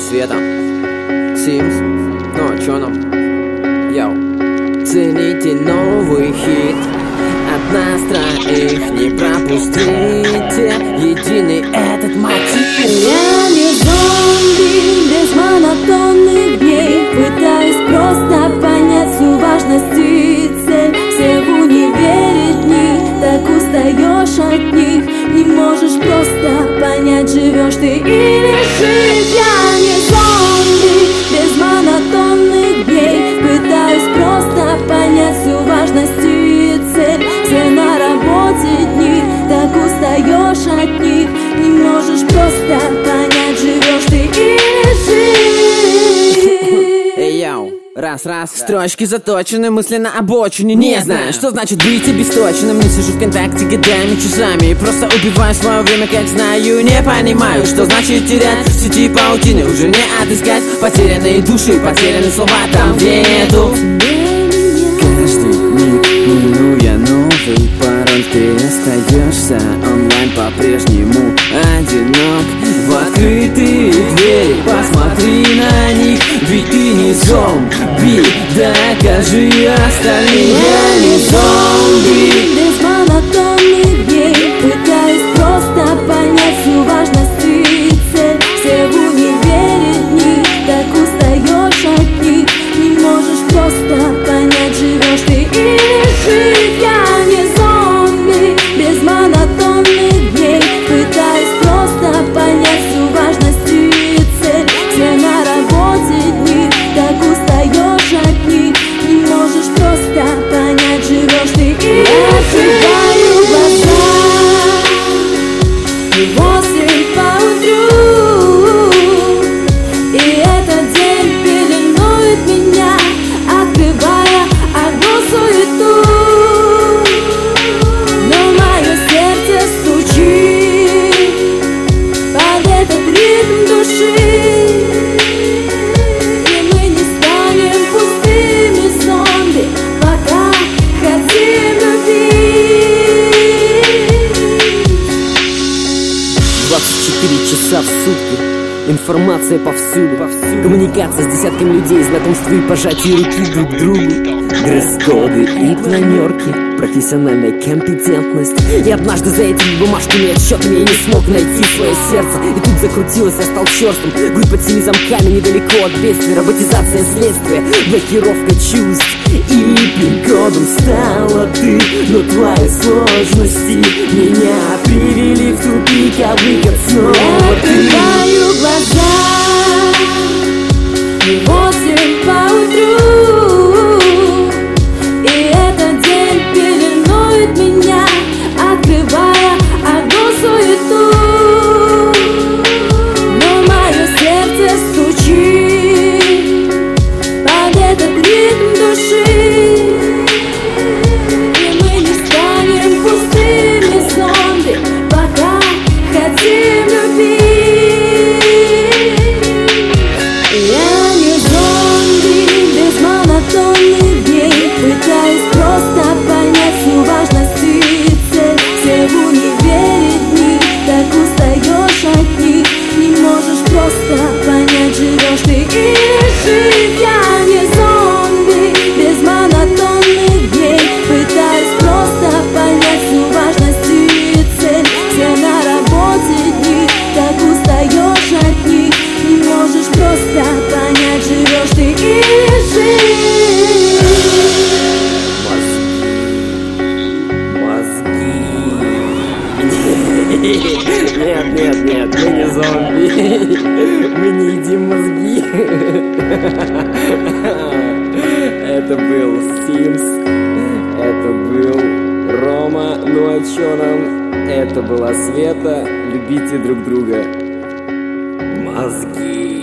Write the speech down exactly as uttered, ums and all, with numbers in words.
Света, Симс, ну а чё нам? Йоу. Цените новый хит от нас троих, не пропустите единый этот мотив. Я не зомби без монотонных дней, пытаюсь просто понять всю важность и цель. Все в универе дни, так устаешь от них, не можешь просто понять, живешь ты или жив. Я не зомби без монотонных дней, пытаюсь просто понять всю важность и цель. Все на работе дни, так устаешь от них, не можешь просто понять, живешь ты или жив. Эй, йоу. Раз-раз, строчки заточены, мысли на обочине. Не знаю, что значит быть обесточенным. Не сижу ВКонтакте годами, часами и просто убиваю свое время, как знаю. Не понимаю, что значит терять в сети паутины. Уже не отыскать потерянные души, потерянные слова там, где нету. Каждый миг, минуя новый пароль, ты остаешься онлайн по-прежнему одинок. В открытые двери посмотри на них, ведь ты не зомби, докажи остальным. Я не зомби без монотонных дней, пытаюсь просто понять всю важность и цель. Все в универе дни, так устаешь от них, не можешь просто понять, живешь ты или жив. Я не зомби без монотонных дней, пытаюсь просто понять всю важность и цель. Все на работе дни, так устаешь от них, не можешь просто понять, живешь ты или жив. Открываю глаза и восемь поутру, и этот день пеленует меня, открывая одну суету. Но мое сердце стучит под этот ритм души, и мы не станем пустыми зомби, пока хотим любить. двадцать четыре часа в сутки, информация повсюду, повсюду. Коммуникация с десятками людей, знакомства и пожатие руки друг к другу. Дресс-коды и планерки, профессиональная компетентность. И однажды за этими бумажками и отчетами я не смог найти свое сердце. И тут закрутилось, я стал черством. Грудь под семи замками, недалеко от бедствия. Роботизация следствия, блокировка чувств. И пин-кодом стала ты, но твои сложности меня привели в тупик, а выход снова ты. Открываю глаза и восемь поутру, и этот день пеленует меня, открывая одну суету. Но мое сердце стучит под этот ритм души, и мы не станем пустыми зомби, пока хотим любить. Я не зомби без монотонных дней, пытаюсь просто понять всю важность и цель. Все в универе дни, так устаешь от них, не можешь просто понять, живешь ты или жив. Я не зомби без монотонных дней, пытаюсь просто понять всю важность и цель. Все на работе дни, так устаешь от них, не можешь просто понять, живешь ты или жив. Мозги. Нет, нет, нет, мы не зомби. Мы не едим мозги. Это был Симс. Это был Рома. Ну а чё нам? Это была Света. Любите друг друга. Мозги.